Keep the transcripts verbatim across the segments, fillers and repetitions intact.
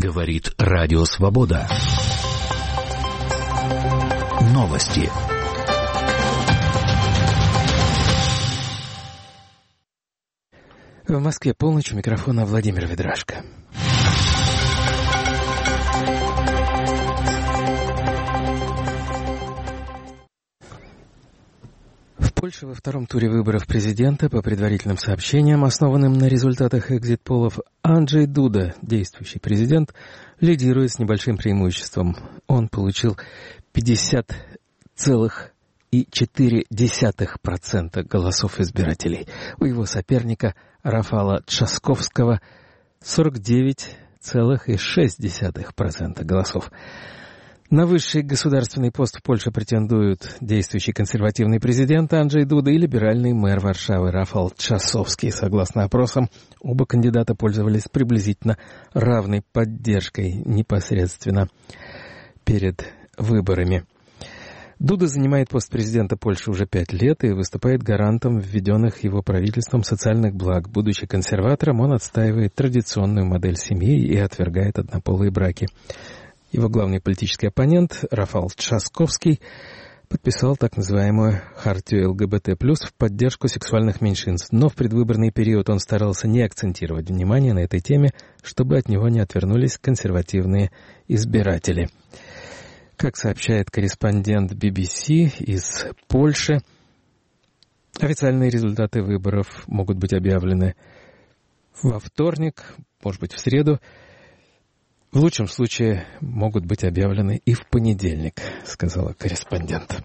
Говорит Радио Свобода. Новости. В Москве полночь, у микрофона Владимир Ведрашко. В Польше во втором туре выборов президента, по предварительным сообщениям, основанным на результатах экзит-полов, Анджей Дуда, действующий президент, лидирует с небольшим преимуществом. Он получил пятьдесят целых четыре десятых процента голосов избирателей. У его соперника Рафала Трzaskowskiego сорок девять целых шесть десятых процента голосов. На высший государственный пост в Польше претендуют действующий консервативный президент Анджей Дуда и либеральный мэр Варшавы Рафал Трzaskowski. Согласно опросам, оба кандидата пользовались приблизительно равной поддержкой непосредственно перед выборами. Дуда занимает пост президента Польши уже пять лет и выступает гарантом введенных его правительством социальных благ. Будучи консерватором, он отстаивает традиционную модель семьи и отвергает однополые браки. Его главный политический оппонент, Рафал Трzaskowski, подписал так называемую «Хартию ЛГБТ плюс» в поддержку сексуальных меньшинств, но в предвыборный период он старался не акцентировать внимание на этой теме, чтобы от него не отвернулись консервативные избиратели. Как сообщает корреспондент би би си из Польши, официальные результаты выборов могут быть объявлены во вторник, может быть, в среду. В лучшем случае могут быть объявлены и в понедельник, сказала корреспондент.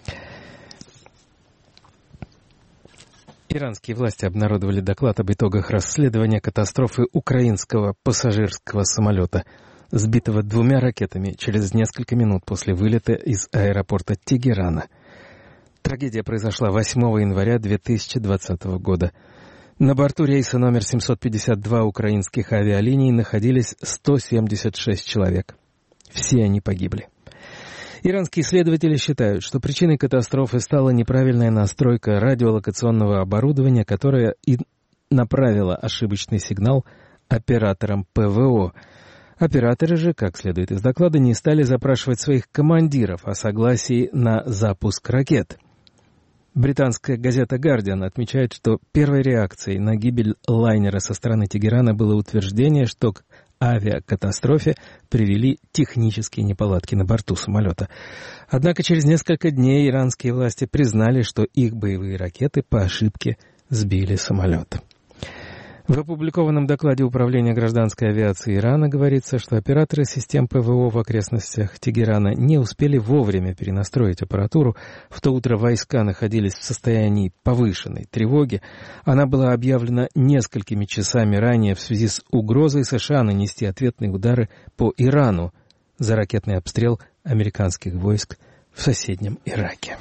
Иранские власти обнародовали доклад об итогах расследования катастрофы украинского пассажирского самолета, сбитого двумя ракетами через несколько минут после вылета из аэропорта Тегерана. Трагедия произошла восьмого января две тысячи двадцатого года. На борту рейса номер семьсот пятьдесят два украинских авиалиний находились сто семьдесят шесть человек. Все они погибли. Иранские исследователи считают, что причиной катастрофы стала неправильная настройка радиолокационного оборудования, которая и направила ошибочный сигнал операторам ПВО. Операторы же, как следует из доклада, не стали запрашивать своих командиров о согласии на запуск ракет. Британская газета «Гардиан» отмечает, что первой реакцией на гибель лайнера со стороны Тегерана было утверждение, что к авиакатастрофе привели технические неполадки на борту самолета. Однако через несколько дней иранские власти признали, что их боевые ракеты по ошибке сбили самолет. В опубликованном докладе Управления гражданской авиации Ирана говорится, что операторы систем ПВО в окрестностях Тегерана не успели вовремя перенастроить аппаратуру. В то утро войска находились в состоянии повышенной тревоги. Она была объявлена несколькими часами ранее в связи с угрозой США нанести ответные удары по Ирану за ракетный обстрел американских войск в соседнем Ираке.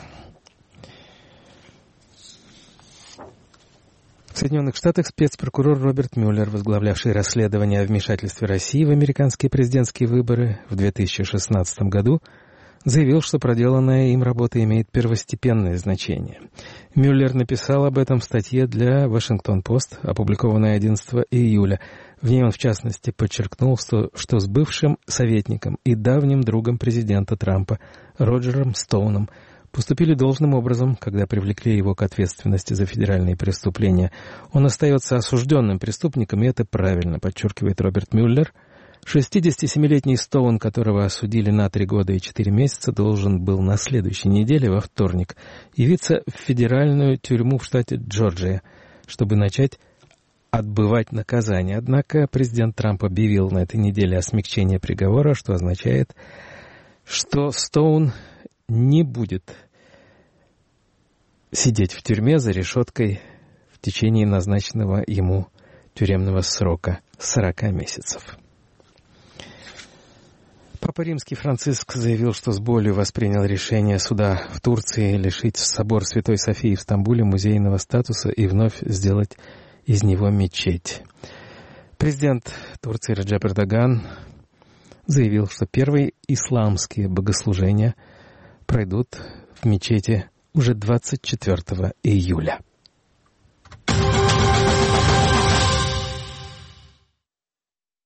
В Соединенных Штатах спецпрокурор Роберт Мюллер, возглавлявший расследование о вмешательстве России в американские президентские выборы в две тысячи шестнадцатом году, заявил, что проделанная им работа имеет первостепенное значение. Мюллер написал об этом в статье для «Вашингтон-Пост», опубликованной одиннадцатого июля. В ней он, в частности, подчеркнул, что, что с бывшим советником и давним другом президента Трампа Роджером Стоуном поступили должным образом, когда привлекли его к ответственности за федеральные преступления. Он остается осужденным преступником, и это правильно, подчеркивает Роберт Мюллер. шестидесятисемилетний Стоун, которого осудили на три года и четыре месяца, должен был на следующей неделе, во вторник, явиться в федеральную тюрьму в штате Джорджия, чтобы начать отбывать наказание. Однако президент Трамп объявил на этой неделе о смягчении приговора, что означает, что Стоун не будет сидеть в тюрьме за решеткой в течение назначенного ему тюремного срока сорока месяцев. Папа Римский Франциск заявил, что с болью воспринял решение суда в Турции лишить собор Святой Софии в Стамбуле музейного статуса и вновь сделать из него мечеть. Президент Турции Реджеп Эрдоган заявил, что первые исламские богослужения пройдут в мечети уже двадцать четвёртого июля.